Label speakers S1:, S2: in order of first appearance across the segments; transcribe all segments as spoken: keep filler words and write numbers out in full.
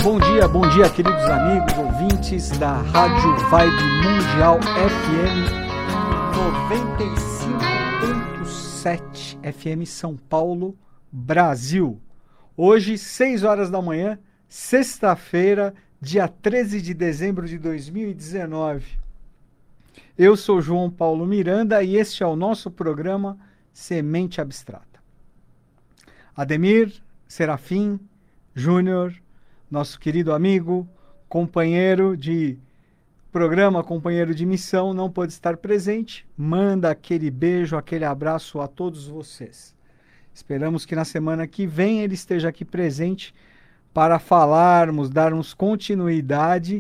S1: bom dia, bom dia, queridos amigos, ouvintes da Rádio Vibe Mundial F M noventa e cinco ponto sete, F M São Paulo, Brasil. Hoje, seis horas da manhã, sexta-feira, dia treze de dezembro de dois mil e dezenove. Eu sou João Paulo Miranda e este é o nosso programa Semente Abstrata. Ademir Serafim Júnior, nosso querido amigo, companheiro de programa, companheiro de missão, não pôde estar presente. Manda aquele beijo, aquele abraço a todos vocês. Esperamos que na semana que vem ele esteja aqui presente para falarmos, darmos continuidade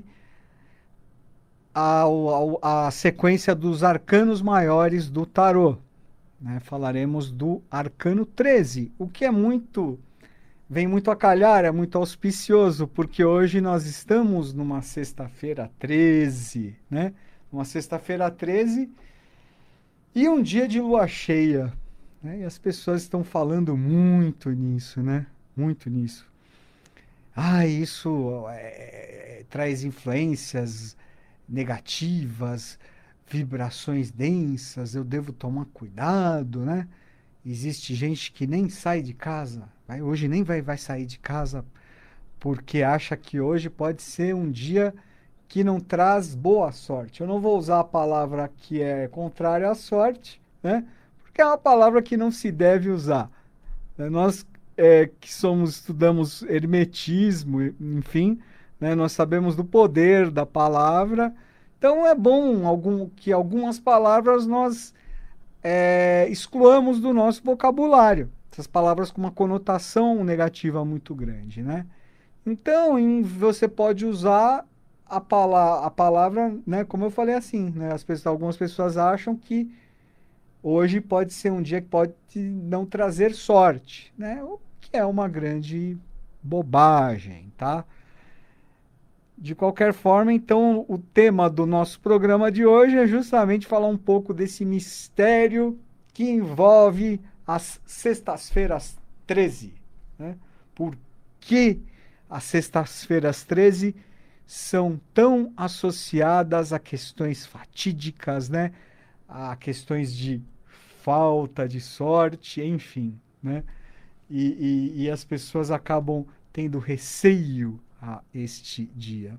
S1: ao, ao, à sequência dos arcanos maiores do tarô. Né? Falaremos do arcano treze, o que é muito... Vem muito a calhar, é muito auspicioso, porque hoje nós estamos numa sexta-feira treze, né? Uma sexta-feira treze e um dia de lua cheia, né? E as pessoas estão falando muito nisso, né? Muito nisso. Ah, isso é, traz influências negativas, vibrações densas, eu devo tomar cuidado, né? Existe gente que nem sai de casa, vai, hoje nem vai, vai sair de casa porque acha que hoje pode ser um dia que não traz boa sorte. Eu não vou usar a palavra que é contrária à sorte, né? Porque é uma palavra que não se deve usar. Nós é, que somos, estudamos hermetismo, enfim, né? Nós sabemos do poder da palavra. Então é bom algum, que algumas palavras nós... É, excluamos do nosso vocabulário essas palavras com uma conotação negativa muito grande, né? Então, em, você pode usar a, pala a palavra, né? Como eu falei assim, né? As pessoas, algumas pessoas acham que hoje pode ser um dia que pode não trazer sorte, né? O que é uma grande bobagem, tá? De qualquer forma, então, o tema do nosso programa de hoje é justamente falar um pouco desse mistério que envolve as sextas-feiras treze. Né? Por que as sextas-feiras treze são tão associadas a questões fatídicas, né? A questões de falta de sorte, enfim. Né? E, e, e as pessoas acabam tendo receio a este dia.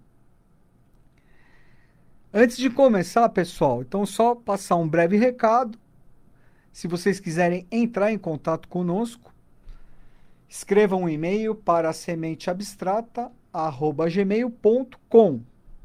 S1: Antes de começar, pessoal, então só passar um breve recado. Se vocês quiserem entrar em contato conosco, escrevam um e-mail para sementeabstrata arroba gmail ponto com.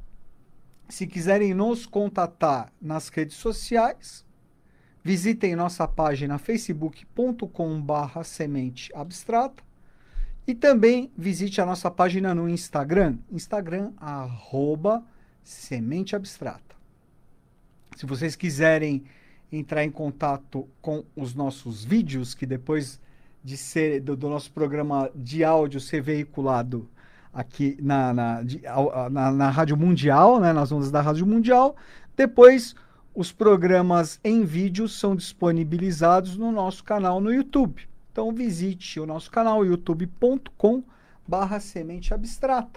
S1: Se quiserem nos contatar nas redes sociais, visitem nossa página facebook ponto com barra sementeabstrata. E também visite a nossa página no Instagram, Instagram, arroba Semente Abstrata. Se vocês quiserem entrar em contato com os nossos vídeos, que depois de ser, do, do nosso programa de áudio ser veiculado aqui na, na, de, na, na Rádio Mundial, né, nas ondas da Rádio Mundial, depois os programas em vídeo são disponibilizados no nosso canal no YouTube. Então visite o nosso canal youtube ponto com barra semente abstrata.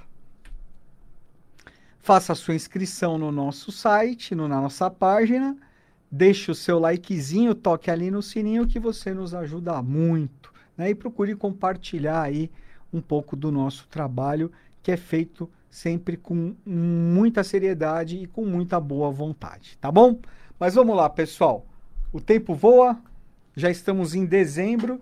S1: Faça a sua inscrição no nosso site, no, na nossa página. Deixe o seu likezinho, toque ali no sininho que você nos ajuda muito. Né? E procure compartilhar aí um pouco do nosso trabalho, que é feito sempre com muita seriedade e com muita boa vontade. Tá bom? Mas vamos lá, pessoal. O tempo voa, já estamos em dezembro.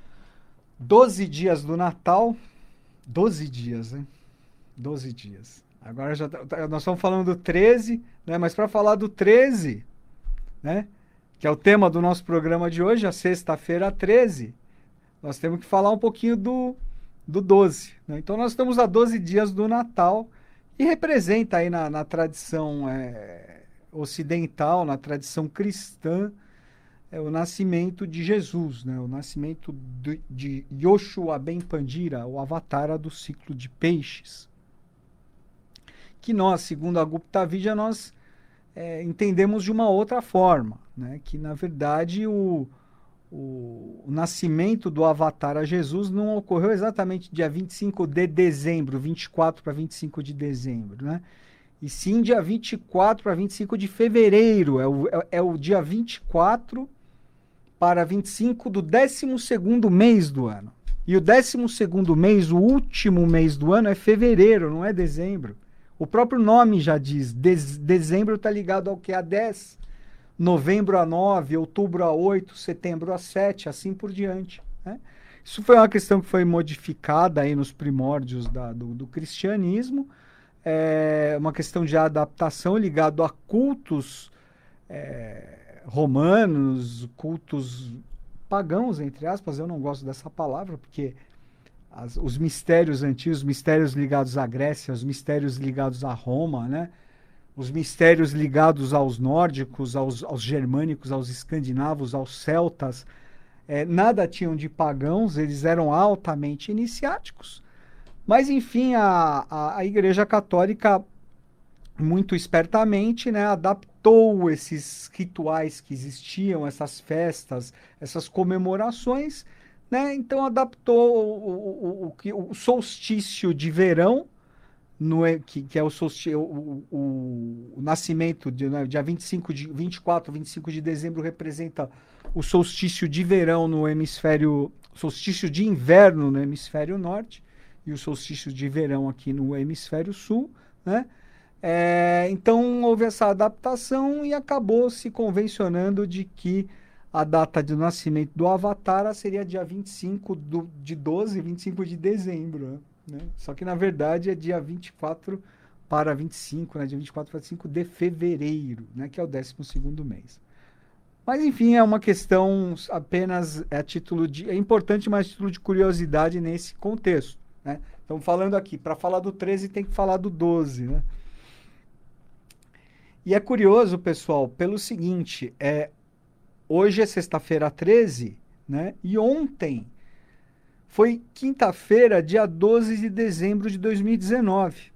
S1: doze dias do Natal, doze dias, né? doze dias. Agora já nós estamos falando do treze, né? Mas para falar do treze, né? Que é o tema do nosso programa de hoje, a sexta-feira treze, nós temos que falar um pouquinho do, do doze. Né? Então nós estamos a doze dias do Natal e representa aí na, na tradição é, ocidental, na tradição cristã, é o nascimento de Jesus, né? O nascimento de, de Yoshua Ben Pandira, o avatara do ciclo de peixes. Que nós, segundo a Gupta Vidya, nós é, entendemos de uma outra forma, né? Que na verdade o, o, o nascimento do Avatar a Jesus não ocorreu exatamente dia vinte e cinco de dezembro, vinte e quatro para vinte e cinco de dezembro, né? E sim dia vinte e quatro para vinte e cinco de fevereiro. É o, é, é o dia vinte e quatro para vinte e cinco do décimo segundo mês do ano. E o décimo segundo mês, o último mês do ano, é fevereiro, não é dezembro. O próprio nome já diz, dez, dezembro está ligado ao que? A dez, novembro a nove, outubro a oito, setembro a sete, assim por diante, né? Isso foi uma questão que foi modificada aí nos primórdios da, do, do cristianismo, é uma questão de adaptação ligado a cultos é, romanos, cultos pagãos, entre aspas. Eu não gosto dessa palavra, porque as, os mistérios antigos, os mistérios ligados à Grécia, os mistérios ligados a Roma, né? Os mistérios ligados aos nórdicos, aos, aos germânicos, aos escandinavos, aos celtas, é, nada tinham de pagãos, eles eram altamente iniciáticos. Mas, enfim, a, a, a Igreja Católica, muito espertamente, né, adaptou esses rituais que existiam, essas festas, essas comemorações, né, então adaptou o, o, o, o solstício de verão, no, que, que é o, solstício, o, o, o nascimento, de, né, dia vinte e cinco de, vinte e quatro, vinte e cinco de dezembro representa o solstício de verão no hemisfério, solstício de inverno no hemisfério norte, e o solstício de verão aqui no hemisfério sul, né? É, então houve essa adaptação e acabou se convencionando de que a data de nascimento do Avatar seria dia vinte e cinco do, de doze, vinte e cinco de dezembro, né? Só que na verdade é dia vinte e quatro para vinte e cinco, né? Dia vinte e quatro para vinte e cinco de fevereiro, né? Que é o décimo segundo mês. Mas enfim, é uma questão apenas é a título de, é importante, mas a título de curiosidade nesse contexto, né? Então falando aqui, para falar do treze tem que falar do doze, né? E é curioso, pessoal, pelo seguinte, é, hoje é sexta-feira treze, né? E ontem foi quinta-feira, dia doze de dezembro de dois mil e dezenove.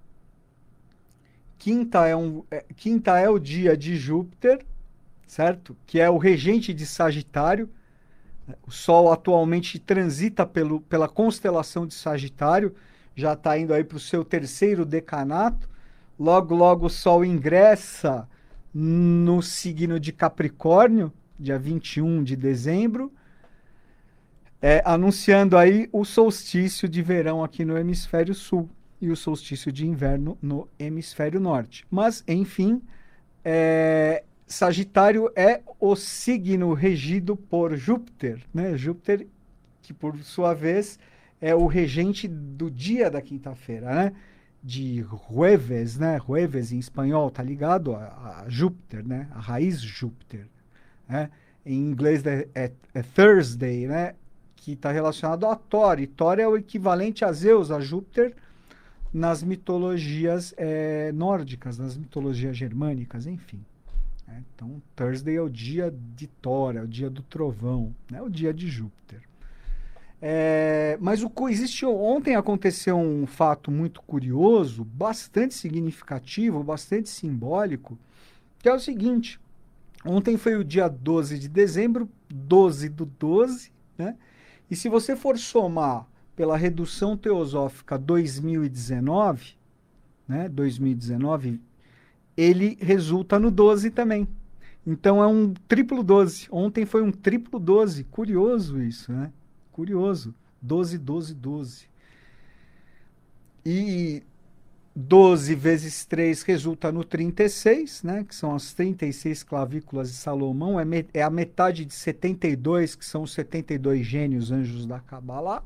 S1: Quinta é, um, é, quinta é o dia de Júpiter, certo? Que é o regente de Sagitário. O Sol atualmente transita pelo, pela constelação de Sagitário, já está indo aí para o seu terceiro decanato. Logo, logo o Sol ingressa no signo de Capricórnio, dia vinte e um de dezembro, é, anunciando aí o solstício de verão aqui no hemisfério sul e o solstício de inverno no hemisfério norte. Mas, enfim, é, Sagitário é o signo regido por Júpiter, né? Júpiter, que por sua vez é o regente do dia da quinta-feira, né? De Jueves, né? Jueves em espanhol tá ligado a, a Júpiter, né? A raiz Júpiter, né? Em inglês é, é, é Thursday, né? Que está relacionado a Thor. E Thor é o equivalente a Zeus, a Júpiter, nas mitologias é, nórdicas, nas mitologias germânicas, enfim. Né? Então, Thursday é o dia de Thor, é o dia do trovão, né? O dia de Júpiter. É, mas o existe, ontem aconteceu um fato muito curioso, bastante significativo, bastante simbólico, que é o seguinte: ontem foi o dia doze de dezembro, doze do doze, né? E se você for somar pela redução teosófica dois mil e dezenove, né? dois mil e dezenove, ele resulta no doze também. Então é um triplo doze. Ontem foi um triplo doze. Curioso isso, né? Curioso. doze, doze, doze. E doze vezes três resulta no trinta e seis, né? Que são as trinta e seis clavículas de Salomão. É, me, é a metade de setenta e dois, que são os setenta e dois gênios anjos da Kabbalah.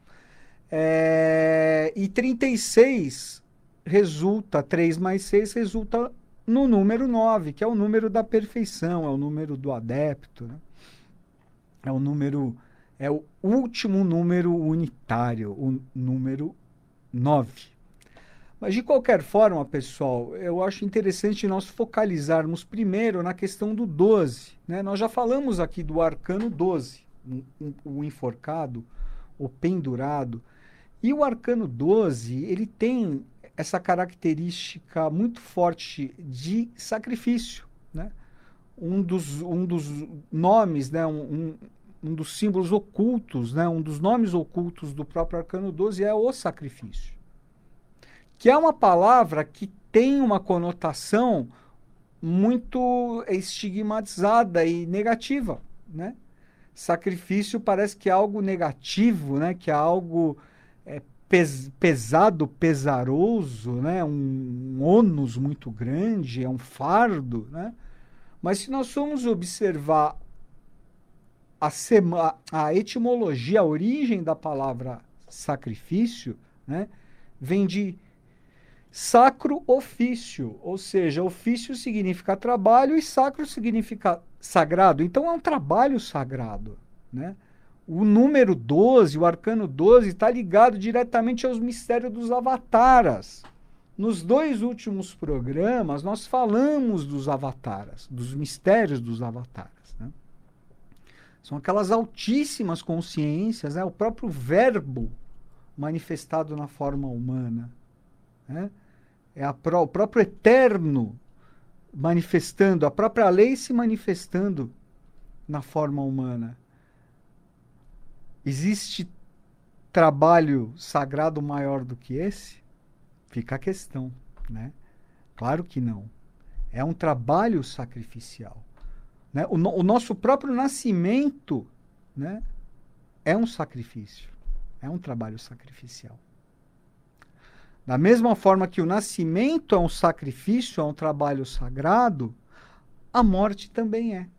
S1: É, e trinta e seis resulta, três mais seis resulta no número nove, que é o número da perfeição, é o número do adepto, né? É o número... É o último número unitário, o número nove. Mas, de qualquer forma, pessoal, eu acho interessante nós focalizarmos primeiro na questão do doze, né? Nós já falamos aqui do arcano doze, o enforcado, o pendurado. E o arcano doze, ele tem essa característica muito forte de sacrifício, né? Um dos, um dos nomes, né? um, um um dos símbolos ocultos, né, um dos nomes ocultos do próprio arcano doze é o sacrifício, que é uma palavra que tem uma conotação muito estigmatizada e negativa, né? Sacrifício parece que é algo negativo, né? Que é algo é, pes pesado, pesaroso, né? Um, um ônus muito grande, é um fardo, né? Mas se nós formos observar a, sema, a etimologia, a origem da palavra sacrifício, né? Vem de sacro ofício, ou seja, ofício significa trabalho e sacro significa sagrado. Então é um trabalho sagrado, né? O número doze, o arcano doze, está ligado diretamente aos mistérios dos avataras. Nos dois últimos programas, nós falamos dos avataras, dos mistérios dos avataras, né? São aquelas altíssimas consciências, né? O próprio verbo manifestado na forma humana, né? É a pró o próprio eterno manifestando, a própria lei se manifestando na forma humana. Existe trabalho sagrado maior do que esse? Fica a questão, né? Claro que não. É um trabalho sacrificial, né? O, no, o nosso próprio nascimento, né, é um sacrifício. É um trabalho sacrificial. Da mesma forma que o nascimento é um sacrifício, é um trabalho sagrado, a morte também é.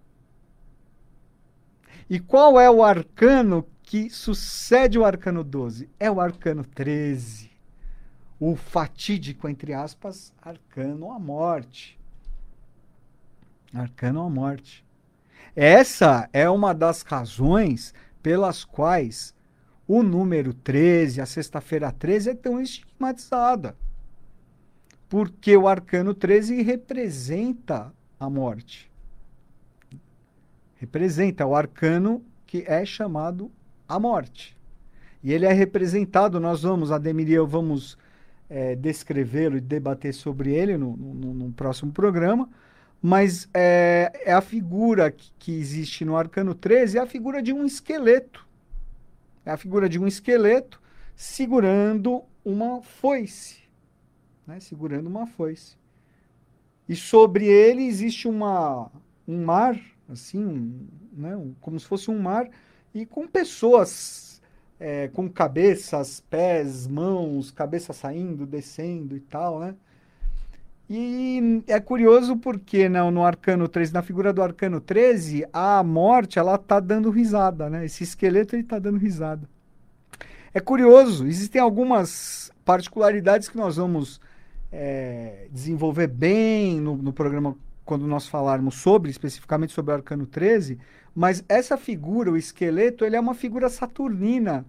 S1: E qual é o arcano que sucede o arcano doze? É o arcano treze. O fatídico, entre aspas, arcano à morte. Arcano à morte. Essa é uma das razões pelas quais o número treze, a sexta-feira treze, é tão estigmatizada. Porque o arcano treze representa a morte. Representa o arcano que é chamado a morte. E ele é representado, nós vamos, Ademir e eu vamos é, descrevê-lo e debater sobre ele no, no, no próximo programa, mas é, é a figura que, que existe no arcano treze, é a figura de um esqueleto. É a figura de um esqueleto segurando uma foice, né? Segurando uma foice. E sobre ele existe uma, um mar, assim, um, né? um, como se fosse um mar, e com pessoas é, com cabeças, pés, mãos, cabeça saindo, descendo e tal, né? E é curioso porque não, no arcano treze, na figura do arcano treze, a morte, ela tá dando risada, né? Esse esqueleto, ele tá dando risada. É curioso, existem algumas particularidades que nós vamos é, desenvolver bem no, no programa quando nós falarmos sobre, especificamente sobre o arcano treze, mas essa figura, o esqueleto, ele é uma figura saturnina.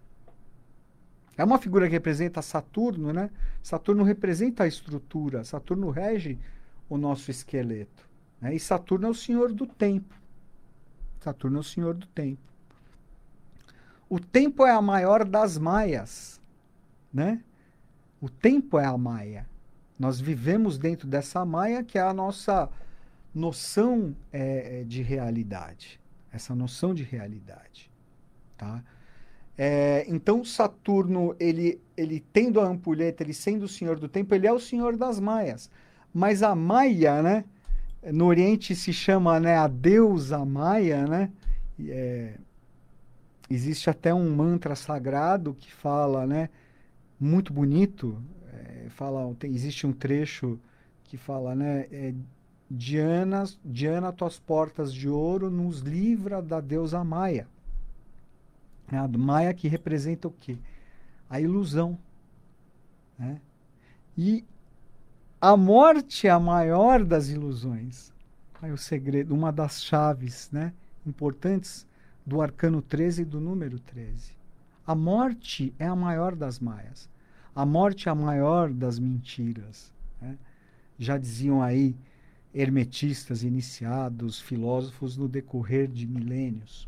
S1: É uma figura que representa Saturno, né? Saturno representa a estrutura, Saturno rege o nosso esqueleto, né? E Saturno é o senhor do tempo. Saturno é o senhor do tempo. O tempo é a maior das maias, né? O tempo é a maia. Nós vivemos dentro dessa maia que é a nossa noção é, de realidade. Essa noção de realidade, tá? É, então, Saturno, ele, ele tendo a ampulheta, ele sendo o senhor do tempo, ele é o senhor das maias. Mas a Maia, né? No Oriente se chama, né, a deusa Maia, né? É, existe até um mantra sagrado que fala, né? Muito bonito. É, fala, tem, existe um trecho que fala, né? É, Diana, Diana, tuas portas de ouro nos livra da deusa Maia. A Maia que representa o quê? A ilusão, né? E a morte é a maior das ilusões. Aí o segredo, uma das chaves, né, importantes do arcano treze e do número treze. A morte é a maior das maias. A morte é a maior das mentiras, né? Já diziam aí hermetistas iniciados, filósofos no decorrer de milênios.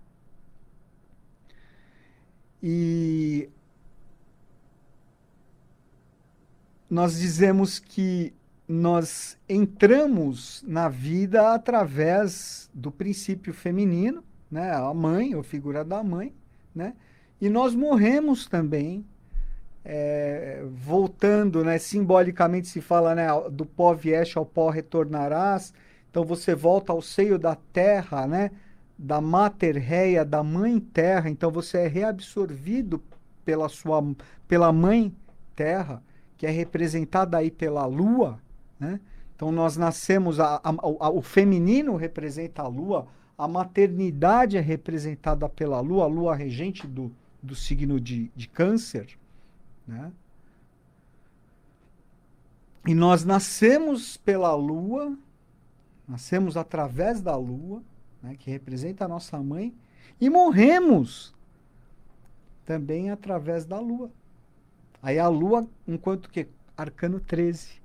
S1: E nós dizemos que nós entramos na vida através do princípio feminino, né? A mãe, a figura da mãe, né? E nós morremos também, é, voltando, né? Simbolicamente se fala, né? Do pó vieste ao pó retornarás. Então você volta ao seio da terra, né? Da mater reia, da mãe terra. Então você é reabsorvido pela sua, pela mãe terra, que é representada aí pela lua, né? Então nós nascemos, a, a, a, o feminino representa a lua, a maternidade é representada pela lua, a lua regente do, do signo de, de câncer, né? E nós nascemos pela lua, nascemos através da lua, né, que representa a nossa mãe, e morremos também através da lua. Aí a lua, enquanto que arcano treze,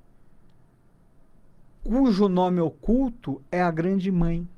S1: cujo nome oculto é a grande mãe,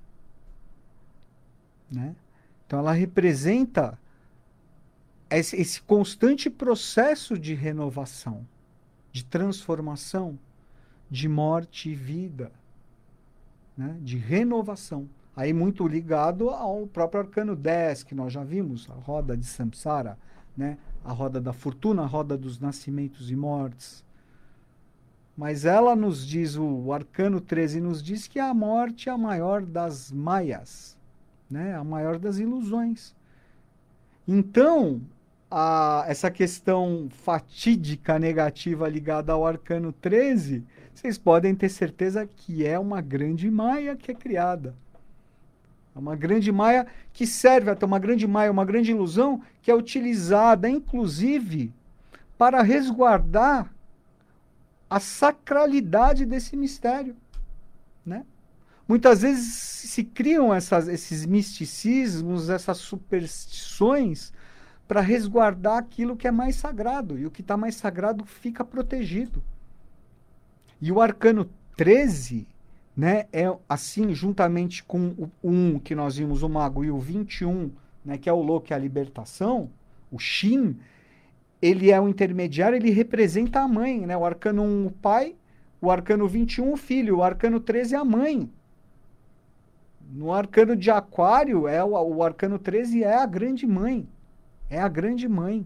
S1: né? Então ela representa esse, esse constante processo de renovação, de transformação, de morte e vida, né? De renovação. Aí muito ligado ao próprio arcano dez, que nós já vimos, a roda de Samsara, né? A roda da fortuna, a roda dos nascimentos e mortes. Mas ela nos diz, o arcano treze nos diz que a morte é a maior das maias, né? A maior das ilusões. Então, a, essa questão fatídica, negativa ligada ao arcano treze, vocês podem ter certeza que é uma grande maia que é criada. É uma grande maia que serve, até uma grande maia, uma grande ilusão, que é utilizada, inclusive, para resguardar a sacralidade desse mistério, né? Muitas vezes se criam essas, esses misticismos, essas superstições para resguardar aquilo que é mais sagrado, e o que está mais sagrado fica protegido. E o arcano treze, né, é assim, juntamente com o um que nós vimos, o mago, e o vinte e um, né, que é o Lo, que é a libertação, o Shin, ele é o intermediário, ele representa a mãe, né? O arcano um, o pai, o arcano vinte e um, o filho, o arcano treze, a mãe. No arcano de Aquário, é o, o arcano treze é a grande mãe. É a grande mãe.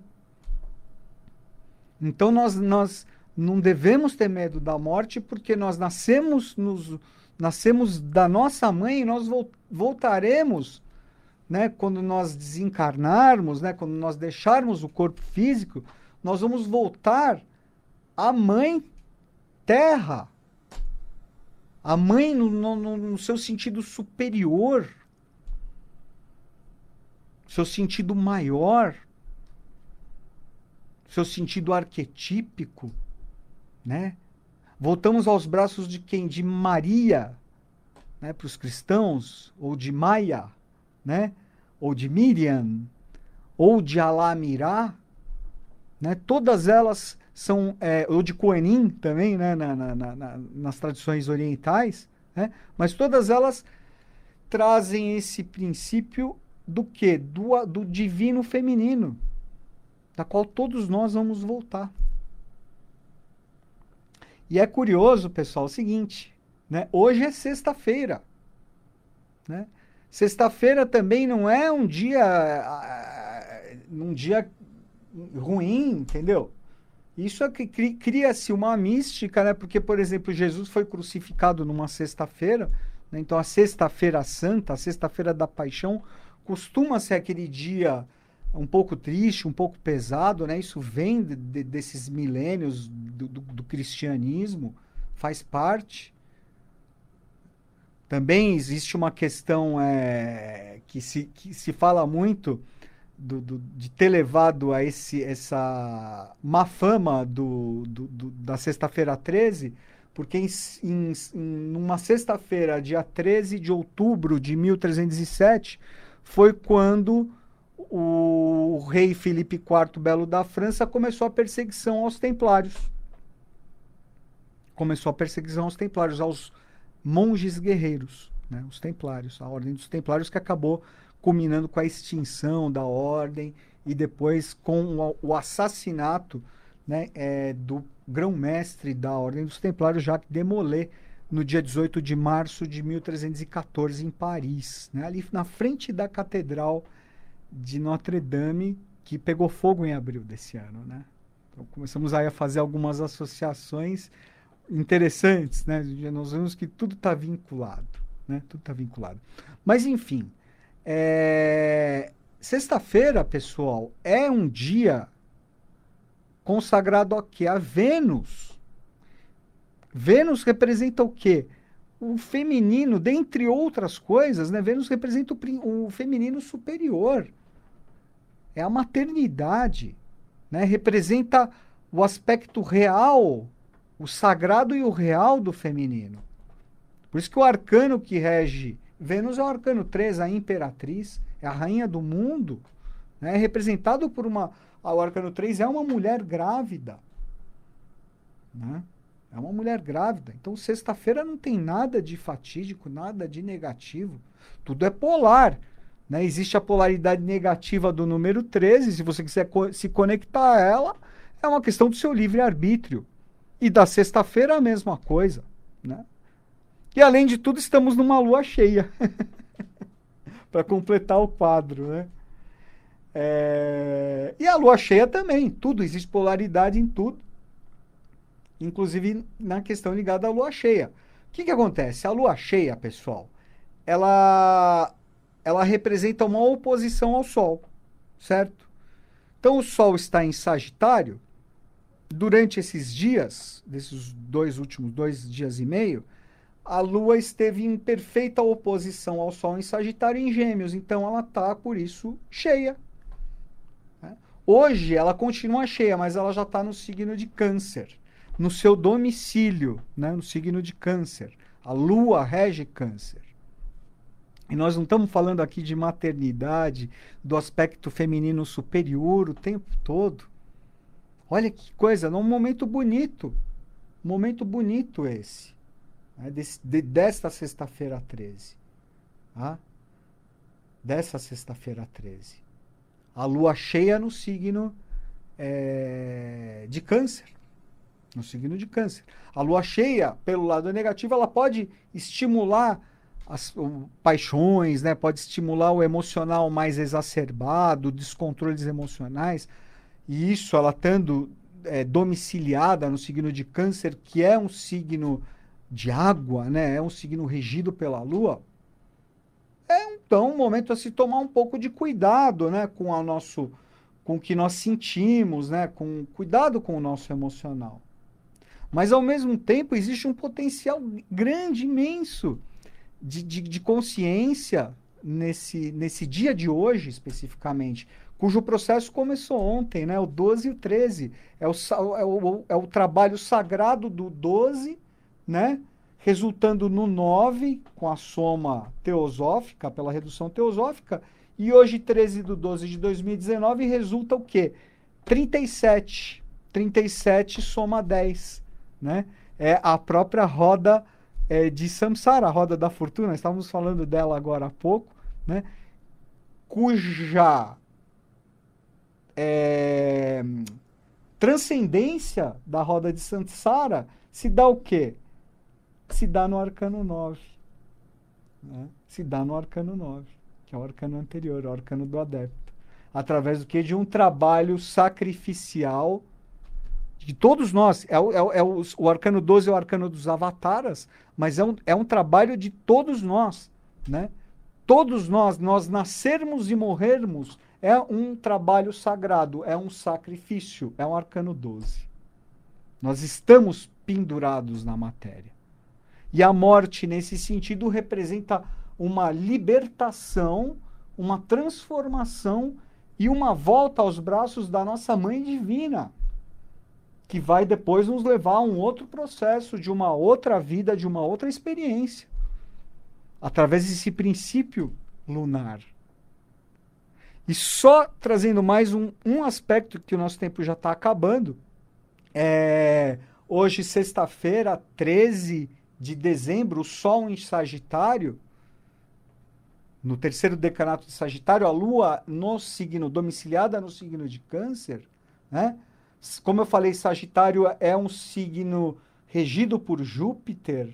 S1: Então nós, nós não devemos ter medo da morte, porque nós nascemos, nos, nascemos da nossa mãe e nós voltaremos, né, quando nós desencarnarmos, né, quando nós deixarmos o corpo físico, nós vamos voltar à mãe terra. A mãe no, no, no seu sentido superior, seu sentido maior, seu sentido arquetípico, né? Voltamos aos braços de quem? De Maria, né, para os cristãos, ou de Maia, né? Ou de Miriam, ou de Alamirá, né? Todas elas são, é, ou de Koenim também, né? na, na, na, nas tradições orientais, né? Mas todas elas trazem esse princípio do quê? Do, do divino feminino, da qual todos nós vamos voltar. E é curioso, pessoal, o seguinte, né? Hoje é sexta-feira, né? Sexta-feira também não é um dia, um dia ruim, entendeu? Isso é que cria-se uma mística, né? Porque, por exemplo, Jesus foi crucificado numa sexta-feira, né? Então a sexta-feira santa, a sexta-feira da paixão, costuma ser aquele dia um pouco triste, um pouco pesado, né? Isso vem de, de, desses milênios do, do, do cristianismo, faz parte. Também existe uma questão é, que, se, que se fala muito do, do, de ter levado a esse, essa má fama do, do, do, da sexta-feira treze, porque em, em, em uma sexta-feira, dia treze de outubro de mil trezentos e sete, foi quando o rei Filipe quarto Belo da França começou a perseguição aos templários. Começou a perseguição aos templários, aos monges guerreiros, né? Os templários, a ordem dos templários, que acabou culminando com a extinção da ordem e depois com o assassinato, né, é, do grão-mestre da ordem dos templários, Jacques de Molay, no dia dezoito de março de mil trezentos e quatorze, em Paris, né? Ali na frente da Catedral de Notre-Dame, que pegou fogo em abril desse ano, né? Então, começamos aí a fazer algumas associações interessantes, né? Nós vemos que tudo está vinculado, né? Tudo está vinculado. Mas, enfim, é... sexta-feira, pessoal, é um dia consagrado a quê? A Vênus. Vênus representa o quê? O feminino, dentre outras coisas, né? Vênus representa o, o feminino superior. É a maternidade, né? Representa o aspecto real, o sagrado e o real do feminino. Por isso que o arcano que rege Vênus é o arcano três, a imperatriz, é a rainha do mundo, né? É representado por uma... O arcano três é uma mulher grávida, né? É uma mulher grávida. Então, sexta-feira não tem nada de fatídico, nada de negativo. Tudo é polar, né? Existe a polaridade negativa do número treze. Se você quiser co se conectar a ela, é uma questão do seu livre-arbítrio. E da sexta-feira a mesma coisa, né? E, além de tudo, estamos numa lua cheia. Para completar o quadro, né? É... E a lua cheia também. Tudo, existe polaridade em tudo. Inclusive na questão ligada à lua cheia. O que que acontece? A lua cheia, pessoal, ela, ela representa uma oposição ao Sol, certo? Então o Sol está em Sagitário. Durante esses dias, desses dois últimos dois dias e meio, a Lua esteve em perfeita oposição ao Sol em Sagitário e em Gêmeos. Então ela está, por isso, cheia. Hoje ela continua cheia, mas ela já está no signo de Câncer, no seu domicílio, né, no signo de Câncer. A Lua rege Câncer. E nós não estamos falando aqui de maternidade, do aspecto feminino superior o tempo todo. Olha que coisa, num momento bonito. Um momento bonito esse. Né, desse, de, desta sexta-feira treze. Tá? Dessa sexta-feira treze. A Lua cheia no signo é, de Câncer. No signo de Câncer. A lua cheia, pelo lado negativo, ela pode estimular as um, paixões, né? Pode estimular o emocional mais exacerbado, descontroles emocionais. E isso, ela estando é, domiciliada no signo de Câncer, que é um signo de água, né? É um signo regido pela lua. É então um momento a se tomar um pouco de cuidado, né? Com a nosso, com o que nós sentimos, né? Com cuidado com o nosso emocional. Mas, ao mesmo tempo, existe um potencial grande, imenso, de, de, de consciência nesse, nesse dia de hoje, especificamente, cujo processo começou ontem, né? O doze e o treze. É o, é o, é o trabalho sagrado do doze, né? Resultando no nove, com a soma teosófica, pela redução teosófica, e hoje, treze do doze de dois mil e dezenove, resulta o quê? trinta e sete. trinta e sete soma dez. Né? É a própria roda é, de Samsara, a roda da fortuna, estávamos falando dela agora há pouco, né? Cuja é, transcendência da roda de Samsara se dá o quê? Se dá no arcano nove. Né? Se dá no arcano nove, que é o arcano anterior, o arcano do adepto. Através do quê? De um trabalho sacrificial de todos nós. É, o, é, o, é o, o arcano doze é o arcano dos avataras, mas é um, é um trabalho de todos nós, né? Todos nós, nós nascermos e morrermos, é um trabalho sagrado, é um sacrifício, é um arcano doze. Nós estamos pendurados na matéria. E a morte, nesse sentido, representa uma libertação, uma transformação e uma volta aos braços da nossa Mãe Divina, que vai depois nos levar a um outro processo, de uma outra vida, de uma outra experiência, através desse princípio lunar. E só trazendo mais um, um aspecto, que o nosso tempo já está acabando, é, hoje, sexta-feira, treze de dezembro, o Sol em Sagitário, no terceiro decanato de Sagitário, a Lua no signo, domiciliada no signo de Câncer, né? Como eu falei, Sagitário é um signo regido por Júpiter,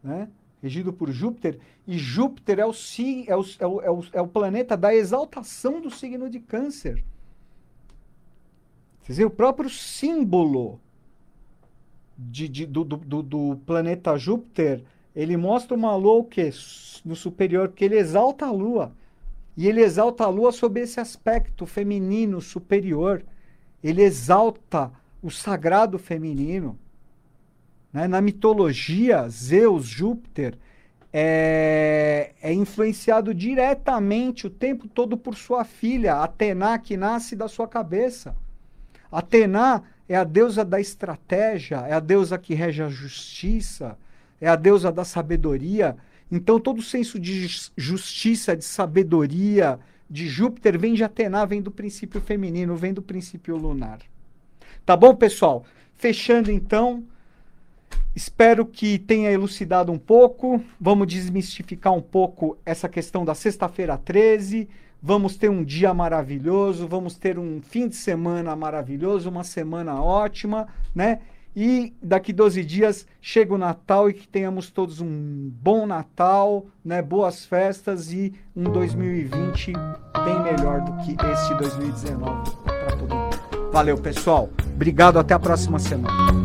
S1: né? Regido por Júpiter, e Júpiter é o, é, o, é, o, é, o, é o planeta da exaltação do signo de Câncer. Vocês veem, o próprio símbolo de, de, do, do, do planeta Júpiter, ele mostra uma lua o quê? No superior, porque ele exalta a lua. E ele exalta a lua sob esse aspecto feminino superior. Ele exalta o sagrado feminino. Né? Na mitologia, Zeus, Júpiter, é, é influenciado diretamente o tempo todo por sua filha, Atena, que nasce da sua cabeça. Atena é a deusa da estratégia, é a deusa que rege a justiça, é a deusa da sabedoria. Então, todo o senso de justiça, de sabedoria de Júpiter vem de Atena, vem do princípio feminino, vem do princípio lunar. Tá bom, pessoal? Fechando, então. Espero que tenha elucidado um pouco. Vamos desmistificar um pouco essa questão da sexta-feira treze. Vamos ter um dia maravilhoso, vamos ter um fim de semana maravilhoso, uma semana ótima, né? E daqui doze dias chega o Natal e que tenhamos todos um bom Natal, né? Boas festas e um dois mil e vinte bem melhor do que este dois mil e dezenove para todo mundo. Valeu, pessoal. Obrigado, até a próxima semana.